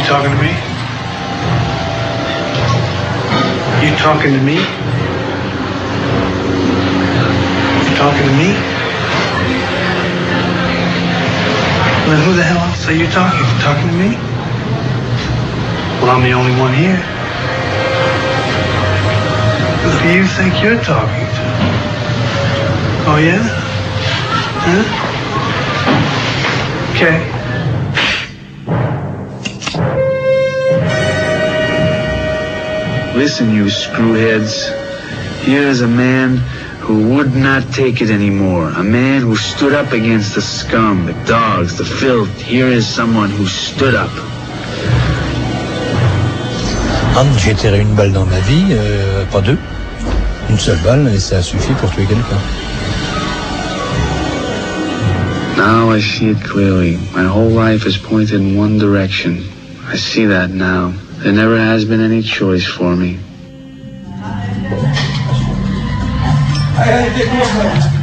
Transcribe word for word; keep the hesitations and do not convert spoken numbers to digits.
talking to me? You talking to me? You talking to me? Well, then who the hell else are you talking to? Talking to me? Well, I'm the only one here. Who do you think you're talking to? Oh, yeah? Huh? Okay. Listen, you screwheads. Here is a man who would not take it anymore. A man who stood up against the scum, the dogs, the filth. Here is someone who stood up. Anne, j'ai tiré une balle dans ma vie, euh, pas deux. Une seule balle, et ça suffit pour tuer quelqu'un. Now I see it clearly. My whole life is pointed in one direction. I see that now. There never has been any choice for me. Allez, allez,